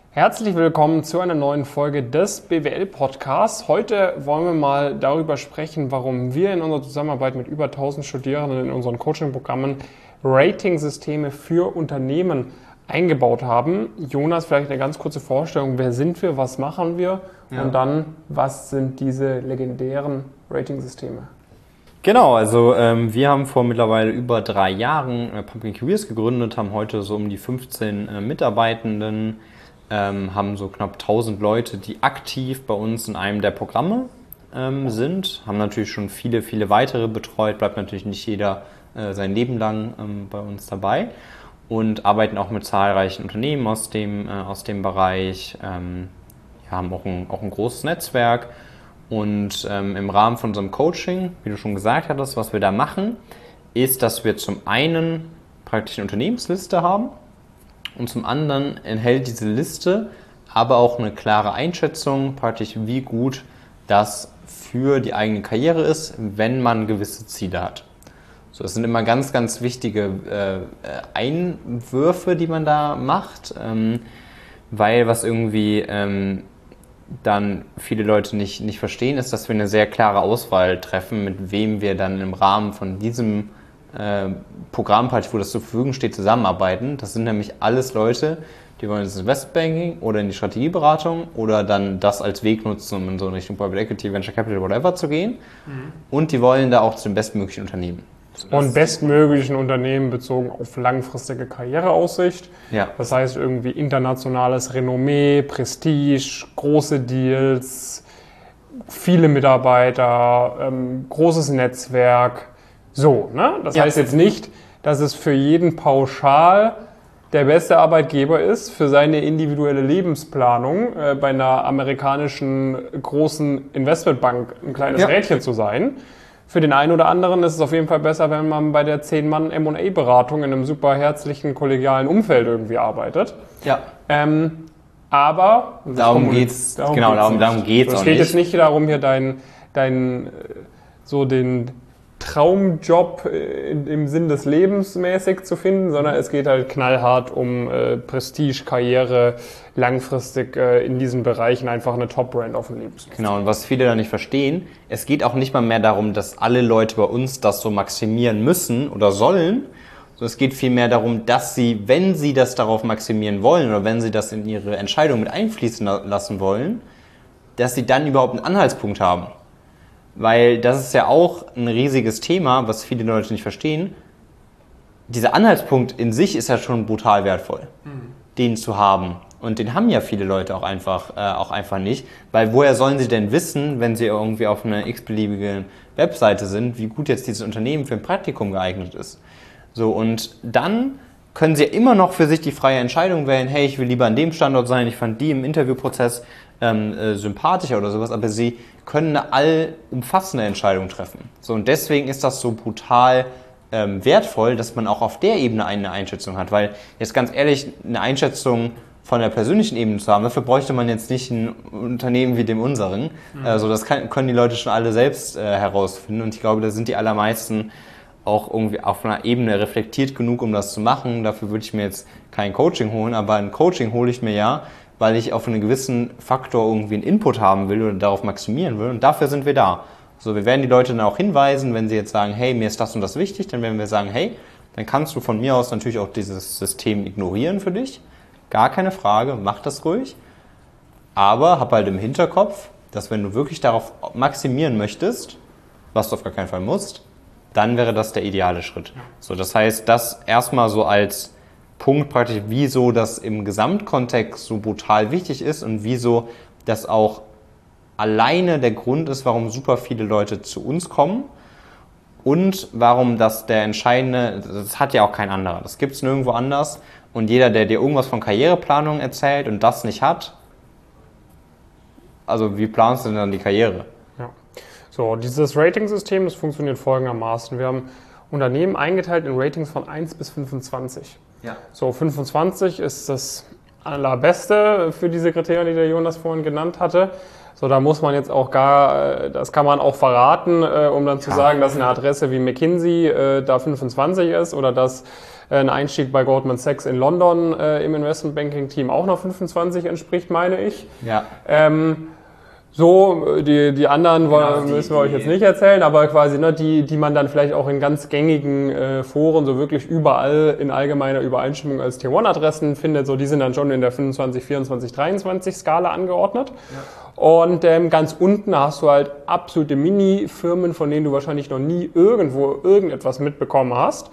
Herzlich willkommen zu einer neuen Folge des BWL-Podcasts. Heute wollen wir mal darüber sprechen, warum wir in unserer Zusammenarbeit mit über 1000 Studierenden in unseren Coaching-Programmen Rating-Systeme für Unternehmen eingebaut haben. Jonas, vielleicht eine ganz kurze Vorstellung. Wer sind wir, was machen wir und dann, was sind diese legendären Rating-Systeme? Genau, also wir haben vor mittlerweile über 3 Jahren Pumpkin Careers gegründet, haben heute so um die 15 Mitarbeitenden, haben so knapp 1000 Leute, die aktiv bei uns in einem der Programme sind, haben natürlich schon viele weitere betreut, bleibt natürlich nicht jeder sein Leben lang bei uns dabei und arbeiten auch mit zahlreichen Unternehmen aus dem Bereich, haben auch ein großes Netzwerk und im Rahmen von unserem Coaching, wie du schon gesagt hattest, was wir da machen, ist, dass wir zum einen praktisch eine Unternehmensliste haben, und zum anderen enthält diese Liste aber auch eine klare Einschätzung, praktisch wie gut das für die eigene Karriere ist, wenn man gewisse Ziele hat. So, das sind immer ganz wichtige Einwürfe, die man da macht, weil was irgendwie dann viele Leute nicht verstehen, ist, dass wir eine sehr klare Auswahl treffen, mit wem wir dann im Rahmen von diesem Programm, wo das zur Verfügung steht, zusammenarbeiten. Das sind nämlich alles Leute, die wollen ins Investmentbanking oder in die Strategieberatung oder dann das als Weg nutzen, um in so Richtung Private Equity, Venture Capital, whatever zu gehen. Und die wollen da auch zu den bestmöglichen Unternehmen. Und bestmöglichen Unternehmen bezogen auf langfristige Karriereaussicht. Ja. Das heißt irgendwie internationales Renommee, Prestige, große Deals, viele Mitarbeiter, großes Netzwerk. So, ne? Das heißt jetzt nicht, dass es für jeden pauschal der beste Arbeitgeber ist für seine individuelle Lebensplanung, bei einer amerikanischen großen Investmentbank ein kleines Rädchen zu sein. Für den einen oder anderen ist es auf jeden Fall besser, wenn man bei der 10-Mann M&A-Beratung in einem super herzlichen, kollegialen Umfeld irgendwie arbeit. Ja. Aber darum geht's auch nicht. Es geht jetzt nicht darum, hier den Traumjob im Sinn des Lebens mäßig zu finden, sondern es geht halt knallhart um Prestige, Karriere, langfristig in diesen Bereichen einfach eine Top-Brand auf dem Lebenslauf. Genau, und was viele da nicht verstehen, es geht auch nicht mal mehr darum, dass alle Leute bei uns das so maximieren müssen oder sollen, sondern es geht vielmehr darum, dass sie, wenn sie das darauf maximieren wollen oder wenn sie das in ihre Entscheidung mit einfließen lassen wollen, dass sie dann überhaupt einen Anhaltspunkt haben. Weil das ist ja auch ein riesiges Thema, was viele Leute nicht verstehen. Dieser Anhaltspunkt in sich ist ja schon brutal wertvoll, den zu haben. Und den haben ja viele Leute auch einfach nicht. Weil woher sollen sie denn wissen, wenn sie irgendwie auf einer x-beliebigen Webseite sind, wie gut jetzt dieses Unternehmen für ein Praktikum geeignet ist? So, und dann können sie ja immer noch für sich die freie Entscheidung wählen, hey, ich will lieber an dem Standort sein, ich fand die im Interviewprozess sympathischer oder sowas, aber sie können eine allumfassende Entscheidung treffen. So, und deswegen ist das so brutal wertvoll, dass man auch auf der Ebene eine Einschätzung hat, weil jetzt ganz ehrlich, eine Einschätzung von der persönlichen Ebene zu haben, dafür bräuchte man jetzt nicht ein Unternehmen wie dem unseren. Also das können die Leute schon alle selbst herausfinden und ich glaube, da sind die allermeisten auch irgendwie auf einer Ebene reflektiert genug, um das zu machen. Dafür würde ich mir jetzt kein Coaching holen, aber ein Coaching hole ich mir ja, weil ich auf einen gewissen Faktor irgendwie einen Input haben will oder darauf maximieren will und dafür sind wir da. So, wir werden die Leute dann auch hinweisen, wenn sie jetzt sagen, hey, mir ist das und das wichtig, dann werden wir sagen, hey, dann kannst du von mir aus natürlich auch dieses System ignorieren für dich. Gar keine Frage, mach das ruhig. Aber hab halt im Hinterkopf, dass wenn du wirklich darauf maximieren möchtest, was du auf gar keinen Fall musst, dann wäre das der ideale Schritt. So, das heißt, das erstmal so als Punkt praktisch, wieso das im Gesamtkontext so brutal wichtig ist und wieso das auch alleine der Grund ist, warum super viele Leute zu uns kommen und warum das der entscheidende, das hat ja auch kein anderer, das gibt es nirgendwo anders und jeder, der dir irgendwas von Karriereplanung erzählt und das nicht hat, also wie planst du denn dann die Karriere? Ja. So, dieses Rating-System, das funktioniert folgendermaßen. Wir haben Unternehmen eingeteilt in Ratings von 1 bis 25. Ja. So, 25 ist das allerbeste für diese Kriterien, die der Jonas vorhin genannt hatte. So, da muss man jetzt auch das kann man auch verraten, um dann zu sagen, dass eine Adresse wie McKinsey da 25 ist oder dass ein Einstieg bei Goldman Sachs in London im Investmentbanking-Team auch noch 25 entspricht, meine ich. Ja. So, die anderen müssen wir euch jetzt nicht erzählen, aber quasi die man dann vielleicht auch in ganz gängigen Foren so wirklich überall in allgemeiner Übereinstimmung als Tier-1-Adressen findet, so die sind dann schon in der 25, 24, 23 Skala angeordnet. Ja. Und ganz unten hast du halt absolute Mini-Firmen, von denen du wahrscheinlich noch nie irgendwo irgendetwas mitbekommen hast,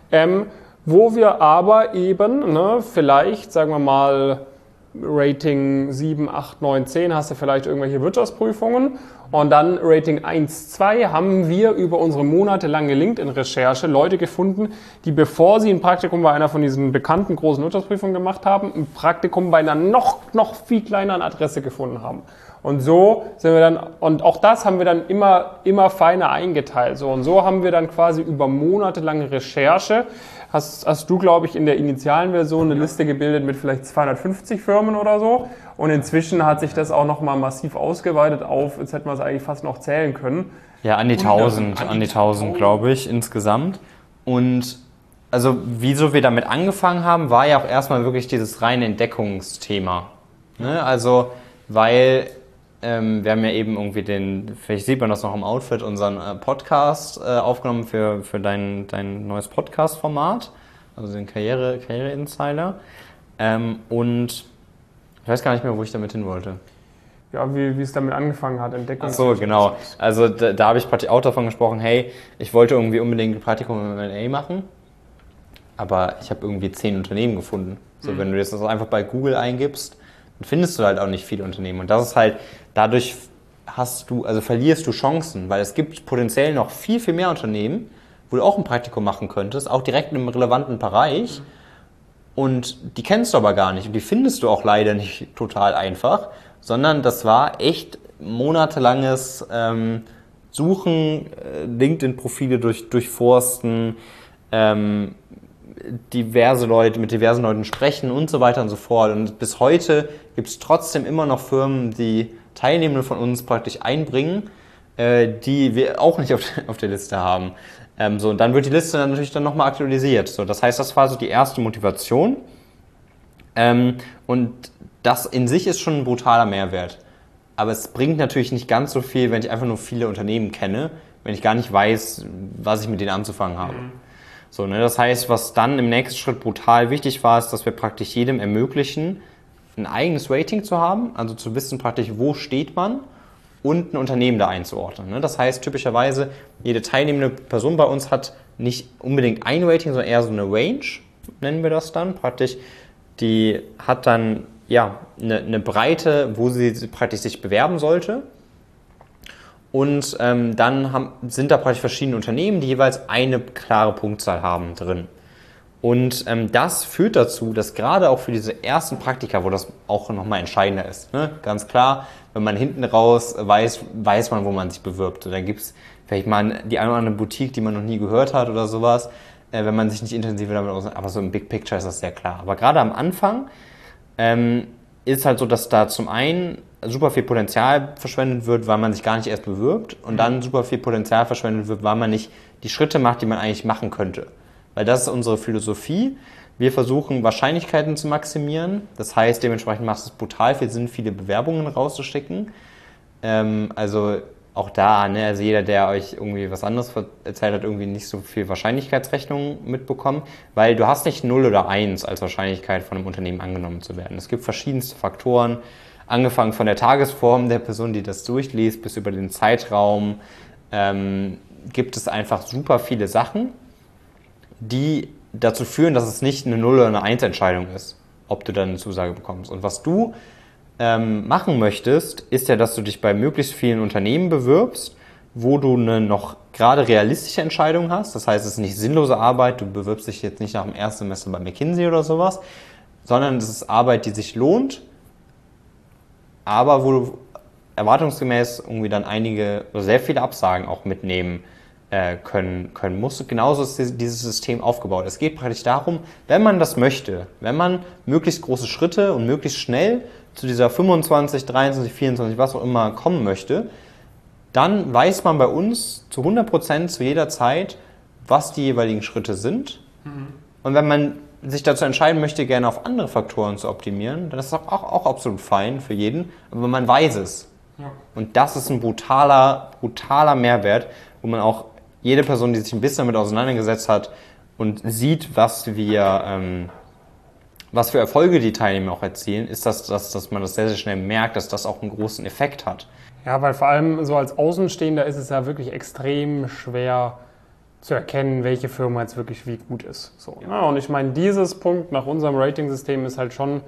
wo wir aber eben vielleicht, sagen wir mal, Rating 7, 8, 9, 10 hast du vielleicht irgendwelche Wirtschaftsprüfungen und dann Rating 1, 2 haben wir über unsere monatelange LinkedIn-Recherche Leute gefunden, die bevor sie ein Praktikum bei einer von diesen bekannten großen Wirtschaftsprüfungen gemacht haben, ein Praktikum bei einer noch viel kleineren Adresse gefunden haben. Und so sind wir dann, und auch das haben wir dann immer feiner eingeteilt. So, und so haben wir dann quasi über monatelange Recherche, hast du, glaube ich, in der initialen Version eine Liste gebildet mit vielleicht 250 Firmen oder so. Und inzwischen hat sich das auch nochmal massiv ausgeweitet auf, jetzt hätten wir es eigentlich fast noch zählen können. Ja, an die 1000, glaube ich, insgesamt. Und also, wieso wir damit angefangen haben, war ja auch erstmal wirklich dieses reine Entdeckungsthema. Ne? Also, weil wir haben ja eben irgendwie vielleicht sieht man das noch im Outfit, unseren Podcast aufgenommen für dein neues Podcast-Format, also den Karriere-Insider. Und ich weiß gar nicht mehr, wo ich damit hin wollte. Ja, wie es damit angefangen hat, Entdeckung. Ach so, genau. Also da habe ich praktisch auch davon gesprochen, hey, ich wollte irgendwie unbedingt ein Praktikum im M&A machen, aber ich habe irgendwie 10 Unternehmen gefunden. So, wenn du das einfach bei Google eingibst, dann findest du halt auch nicht viele Unternehmen. Und das ist halt, dadurch verlierst du Chancen, weil es gibt potenziell noch viel mehr Unternehmen, wo du auch ein Praktikum machen könntest, auch direkt in einem relevanten Bereich. Und die kennst du aber gar nicht und die findest du auch leider nicht total einfach, sondern das war echt monatelanges Suchen, LinkedIn-Profile durchforsten, mit diversen Leuten sprechen und so weiter und so fort. Und bis heute gibt es trotzdem immer noch Firmen, die Teilnehmende von uns praktisch einbringen, die wir auch nicht auf der Liste haben. Und dann wird die Liste dann natürlich nochmal aktualisiert. So, das heißt, das war so die erste Motivation. Und das in sich ist schon ein brutaler Mehrwert. Aber es bringt natürlich nicht ganz so viel, wenn ich einfach nur viele Unternehmen kenne, wenn ich gar nicht weiß, was ich mit denen anzufangen habe. So, das heißt, was dann im nächsten Schritt brutal wichtig war, ist, dass wir praktisch jedem ermöglichen, ein eigenes Rating zu haben, also zu wissen praktisch, wo steht man und ein Unternehmen da einzuordnen. Das heißt, typischerweise, jede teilnehmende Person bei uns hat nicht unbedingt ein Rating, sondern eher so eine Range, nennen wir das dann. Praktisch, die hat dann eine Breite, wo sie praktisch sich bewerben sollte. Und dann sind da praktisch verschiedene Unternehmen, die jeweils eine klare Punktzahl haben drin. Und das führt dazu, dass gerade auch für diese ersten Praktika, wo das auch nochmal entscheidender ist, ne? Ganz klar, wenn man hinten raus weiß man, wo man sich bewirbt. Und dann gibt es vielleicht mal die eine oder andere Boutique, die man noch nie gehört hat oder sowas, wenn man sich nicht intensiv damit auskennt. Aber so im Big Picture ist das sehr klar. Aber gerade am Anfang ist halt so, dass da zum einen super viel Potenzial verschwendet wird, weil man sich gar nicht erst bewirbt und dann super viel Potenzial verschwendet wird, weil man nicht die Schritte macht, die man eigentlich machen könnte. Weil das ist unsere Philosophie. Wir versuchen, Wahrscheinlichkeiten zu maximieren. Das heißt, dementsprechend macht es brutal viel Sinn, viele Bewerbungen rauszuschicken. Also auch da, also jeder, der euch irgendwie was anderes erzählt hat, irgendwie nicht so viel Wahrscheinlichkeitsrechnung mitbekommen, weil du hast nicht 0 oder 1 als Wahrscheinlichkeit von einem Unternehmen angenommen zu werden. Es gibt verschiedenste Faktoren, angefangen von der Tagesform der Person, die das durchliest, bis über den Zeitraum, gibt es einfach super viele Sachen, die dazu führen, dass es nicht eine 0 oder eine 1 Entscheidung ist, ob du dann eine Zusage bekommst. Und was du machen möchtest, ist ja, dass du dich bei möglichst vielen Unternehmen bewirbst, wo du eine noch gerade realistische Entscheidung hast. Das heißt, es ist nicht sinnlose Arbeit, du bewirbst dich jetzt nicht nach dem ersten Semester bei McKinsey oder sowas, sondern es ist Arbeit, die sich lohnt, aber wo du erwartungsgemäß irgendwie dann einige oder sehr viele Absagen auch mitnehmen können musst. Genauso ist dieses System aufgebaut. Es geht praktisch darum, wenn man das möchte, wenn man möglichst große Schritte und möglichst schnell zu dieser 25, 23, 24, was auch immer kommen möchte, dann weiß man bei uns zu 100% zu jeder Zeit, was die jeweiligen Schritte sind. Und wenn man sich dazu entscheiden möchte, gerne auf andere Faktoren zu optimieren, dann ist das auch absolut fein für jeden, aber man weiß es. Ja. Und das ist ein brutaler Mehrwert, wo man auch jede Person, die sich ein bisschen damit auseinandergesetzt hat und sieht, was für Erfolge die Teilnehmer auch erzielen, ist, dass man das sehr, sehr schnell merkt, dass das auch einen großen Effekt hat. Ja, weil vor allem so als Außenstehender ist es ja wirklich extrem schwer zu erkennen, welche Firma jetzt wirklich wie gut ist. So, ja. Und ich meine, dieses Punkt nach unserem Rating-System ist halt schon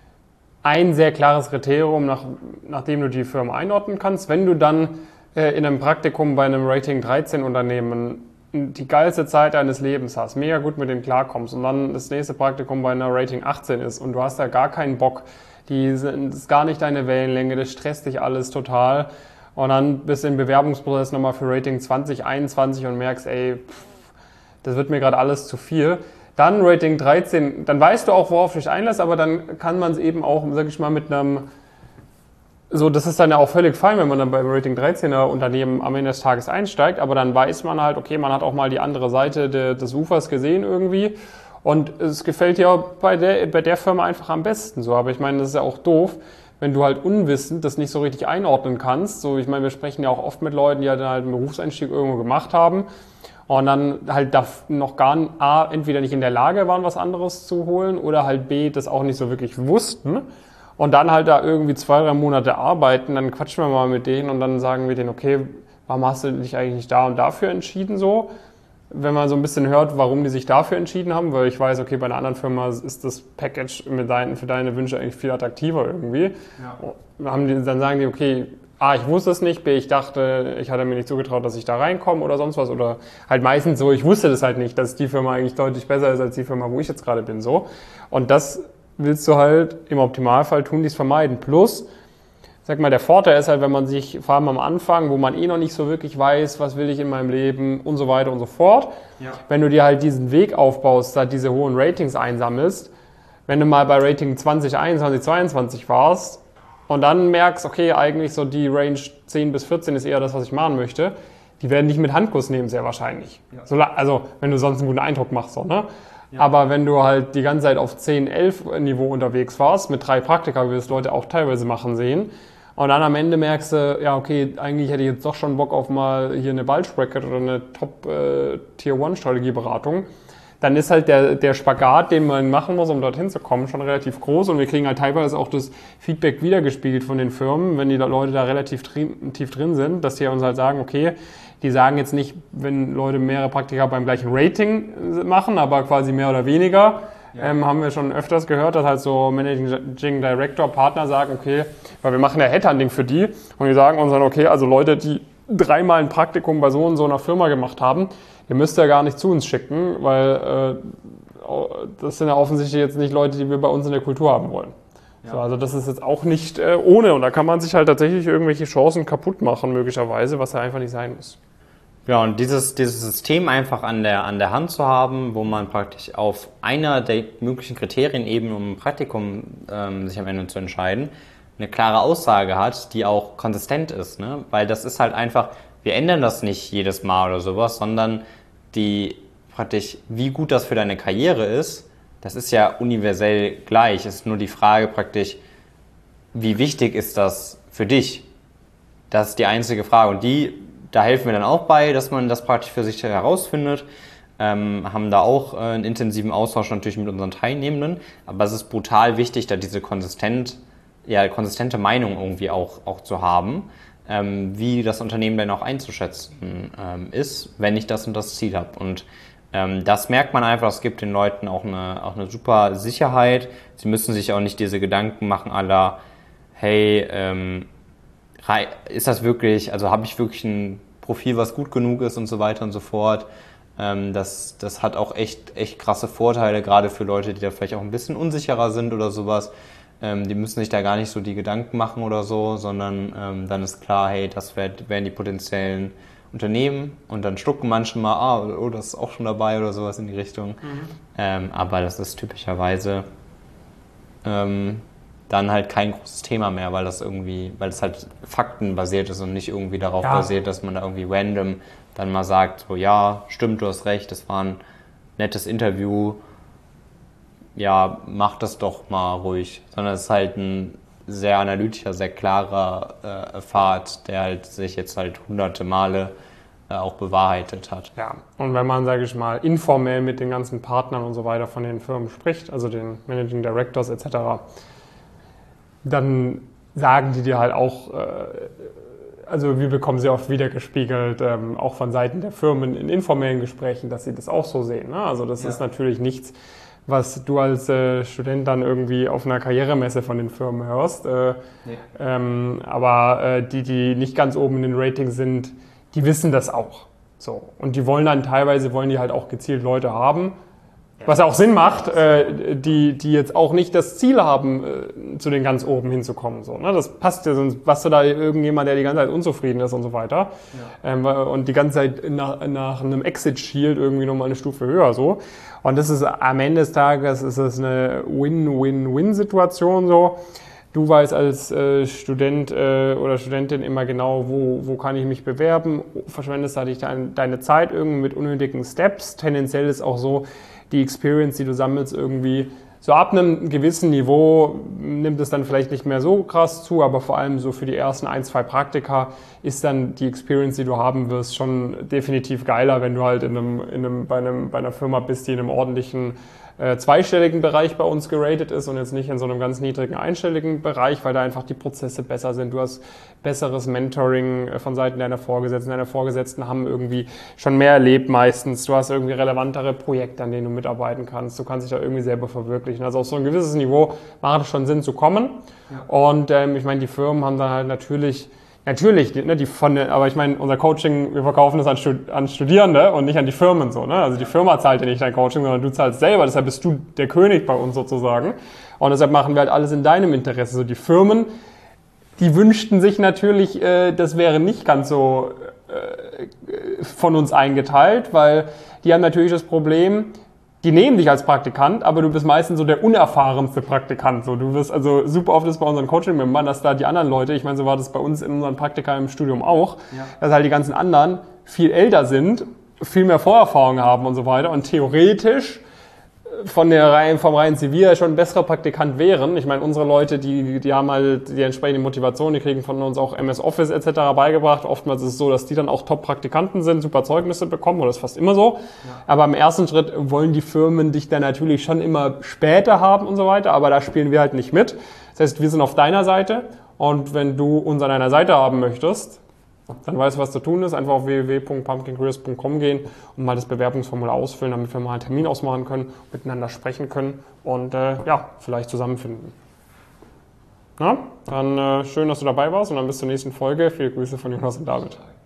ein sehr klares Kriterium, nachdem du die Firma einordnen kannst. Wenn du dann in einem Praktikum bei einem Rating 13 Unternehmen die geilste Zeit deines Lebens hast, mega gut mit denen klarkommst und dann das nächste Praktikum bei einer Rating 18 ist und du hast da gar keinen Bock, das ist gar nicht deine Wellenlänge, das stresst dich alles total. Und dann bist du im Bewerbungsprozess nochmal für Rating 2021 und merkst, ey, das wird mir gerade alles zu viel. Dann Rating 13, dann weißt du auch, worauf du dich einlässt, aber dann kann man es eben auch, sag ich mal, mit einem, so, das ist dann ja auch völlig fein, wenn man dann beim Rating 13er Unternehmen am Ende des Tages einsteigt, aber dann weiß man halt, okay, man hat auch mal die andere Seite des Ufers gesehen irgendwie und es gefällt dir bei der Firma einfach am besten so, aber ich meine, das ist ja auch doof, wenn du halt unwissend das nicht so richtig einordnen kannst. So, ich meine, wir sprechen ja auch oft mit Leuten, die halt einen Berufseinstieg irgendwo gemacht haben und dann halt noch entweder nicht in der Lage waren, was anderes zu holen oder halt B, das auch nicht so wirklich wussten und dann halt da irgendwie 2-3 Monate arbeiten, dann quatschen wir mal mit denen und dann sagen wir denen, okay, warum hast du dich eigentlich nicht da und dafür entschieden so? Wenn man so ein bisschen hört, warum die sich dafür entschieden haben, weil ich weiß, okay, bei einer anderen Firma ist das Package für deine Wünsche eigentlich viel attraktiver irgendwie. Ja. Dann sagen die, okay, A, ich wusste es nicht, B, ich dachte, ich hatte mir nicht zugetraut, dass ich da reinkomme oder sonst was. Oder halt meistens so, ich wusste das halt nicht, dass die Firma eigentlich deutlich besser ist als die Firma, wo ich jetzt gerade bin. So. Und das willst du halt im Optimalfall tun, dies vermeiden. Plus, sag mal, der Vorteil ist halt, wenn man sich, vor allem am Anfang, wo man noch nicht so wirklich weiß, was will ich in meinem Leben und so weiter und so fort, wenn du dir halt diesen Weg aufbaust, da diese hohen Ratings einsammelst, wenn du mal bei Rating 2021, 22 warst und dann merkst, okay, eigentlich so die Range 10 bis 14 ist eher das, was ich machen möchte, die werden dich mit Handkuss nehmen, sehr wahrscheinlich. Ja. Also, wenn du sonst einen guten Eindruck machst, so, ne? Ja. Aber wenn du halt die ganze Zeit auf 10, 11 Niveau unterwegs warst, mit 3 Praktika, wie wir es Leute auch teilweise machen sehen, und dann am Ende merkst du, ja okay, eigentlich hätte ich jetzt doch schon Bock auf mal hier eine Bulge-Bracket oder eine Top-Tier-1-Strategieberatung, dann ist halt der Spagat, den man machen muss, um dorthin zu kommen, schon relativ groß. Und wir kriegen halt teilweise auch das Feedback wiedergespiegelt von den Firmen, wenn die Leute da relativ tief drin sind, dass die uns halt sagen, okay, die sagen jetzt nicht, wenn Leute mehrere Praktika beim gleichen Rating machen, aber quasi mehr oder weniger, haben wir schon öfters gehört, dass halt so Managing Director, Partner sagen, okay, weil wir machen ja Headhunting für die und die sagen uns dann, okay, also Leute, die 3-mal ein Praktikum bei so und so einer Firma gemacht haben, die müsst ihr gar nicht zu uns schicken, weil das sind ja offensichtlich jetzt nicht Leute, die wir bei uns in der Kultur haben wollen. Ja. So, also das ist jetzt auch nicht ohne und da kann man sich halt tatsächlich irgendwelche Chancen kaputt machen möglicherweise, was ja einfach nicht sein muss. Ja, und dieses System einfach an der Hand zu haben, wo man praktisch auf einer der möglichen Kriterien eben, um ein Praktikum sich am Ende zu entscheiden, eine klare Aussage hat, die auch konsistent ist, ne? Weil das ist halt einfach, wir ändern das nicht jedes Mal oder sowas, sondern wie gut das für deine Karriere ist, das ist ja universell gleich. Es ist nur die Frage praktisch, wie wichtig ist das für dich? Das ist die einzige Frage. Und da helfen wir dann auch bei, dass man das praktisch für sich herausfindet. Haben da auch einen intensiven Austausch natürlich mit unseren Teilnehmenden. Aber es ist brutal wichtig, da diese konsistente Meinung irgendwie auch zu haben, wie das Unternehmen dann auch einzuschätzen ist, wenn ich das und das Ziel habe. Und das merkt man einfach, es gibt den Leuten auch eine super Sicherheit. Sie müssen sich auch nicht diese Gedanken machen à la, hey, ist das wirklich, also habe ich wirklich ein Profil, was gut genug ist und so weiter und so fort. Das hat auch echt krasse Vorteile, gerade für Leute, die da vielleicht auch ein bisschen unsicherer sind oder sowas. Die müssen sich da gar nicht so die Gedanken machen oder so, sondern dann ist klar, hey, das wären die potenziellen Unternehmen und dann schlucken manche mal, das ist auch schon dabei oder sowas in die Richtung. Aber das ist typischerweise dann halt kein großes Thema mehr, weil das halt faktenbasiert ist und nicht irgendwie darauf basiert, dass man da irgendwie random dann mal sagt, so ja, stimmt, du hast recht, das war ein nettes Interview, ja, mach das doch mal ruhig. Sondern es ist halt ein sehr analytischer, sehr klarer Pfad, der halt sich jetzt halt hunderte Male auch bewahrheitet hat. Ja, und wenn man, sage ich mal, informell mit den ganzen Partnern und so weiter von den Firmen spricht, also den Managing Directors etc., dann sagen die dir halt auch, also wir bekommen sehr oft wiedergespiegelt, auch von Seiten der Firmen in informellen Gesprächen, dass sie das auch so sehen. Ne? Also das ist natürlich nichts, was du als Student dann irgendwie auf einer Karrieremesse von den Firmen hörst. Aber die nicht ganz oben in den Ratings sind, die wissen das auch. So. Und die wollen dann teilweise, halt auch gezielt Leute haben, was auch Sinn macht, die jetzt auch nicht das Ziel haben, zu den ganz oben hinzukommen. So, ne? Das passt ja, sonst hast du da irgendjemand, der die ganze Zeit unzufrieden ist und so weiter. Ja. Und die ganze Zeit nach einem Exit schielt irgendwie nochmal eine Stufe höher. So. Und das ist am Ende des Tages ist es eine Win-Win-Win-Situation so. Du weißt als Student oder Studentin immer genau, wo kann ich mich bewerben, verschwendest halt deine Zeit irgendwie mit unnötigen Steps. Tendenziell ist auch so, die Experience, die du sammelst, irgendwie so ab einem gewissen Niveau nimmt es dann vielleicht nicht mehr so krass zu, aber vor allem so für die ersten 1, 2 Praktika ist dann die Experience, die du haben wirst, schon definitiv geiler, wenn du halt bei einer Firma bist, die in einem ordentlichen zweistelligen Bereich bei uns geratet ist und jetzt nicht in so einem ganz niedrigen einstelligen Bereich, weil da einfach die Prozesse besser sind. Du hast besseres Mentoring von Seiten deiner Vorgesetzten. Deine Vorgesetzten haben irgendwie schon mehr erlebt meistens. Du hast irgendwie relevantere Projekte, an denen du mitarbeiten kannst. Du kannst dich da irgendwie selber verwirklichen. Also auf so ein gewisses Niveau macht es schon Sinn zu kommen. Ja. Und ich meine, die Firmen haben dann halt natürlich, ne, aber ich meine, unser Coaching, wir verkaufen es an Studierende und nicht an die Firmen so, ne? Also die Firma zahlt ja nicht dein Coaching, sondern du zahlst selber, deshalb bist du der König bei uns sozusagen. Und deshalb machen wir halt alles in deinem Interesse. So die Firmen, die wünschten sich natürlich, das wäre nicht ganz so von uns eingeteilt, weil die haben natürlich das Problem, die nehmen dich als Praktikant, aber du bist meistens so der unerfahrenste Praktikant. So, du wirst also super oft ist bei unseren Coaching-Membern, dass da die anderen Leute, ich meine, so war das bei uns in unseren Praktika im Studium auch, dass halt die ganzen anderen viel älter sind, viel mehr Vorerfahrung haben und so weiter und theoretisch vom reinen CV schon ein besserer Praktikant wären. Ich meine, unsere Leute, die haben halt die entsprechende Motivation, die kriegen von uns auch MS Office etc. beigebracht. Oftmals ist es so, dass die dann auch Top-Praktikanten sind, super Zeugnisse bekommen, oder das ist fast immer so. Ja. Aber im ersten Schritt wollen die Firmen dich dann natürlich schon immer später haben und so weiter, aber da spielen wir halt nicht mit. Das heißt, wir sind auf deiner Seite und wenn du uns an deiner Seite haben möchtest, dann weißt du, was zu tun ist. Einfach auf www.pumpkincareers.com gehen und mal das Bewerbungsformular ausfüllen, damit wir mal einen Termin ausmachen können, miteinander sprechen können und vielleicht zusammenfinden. Na? Dann schön, dass du dabei warst und dann bis zur nächsten Folge. Viele Grüße von Jonas und David.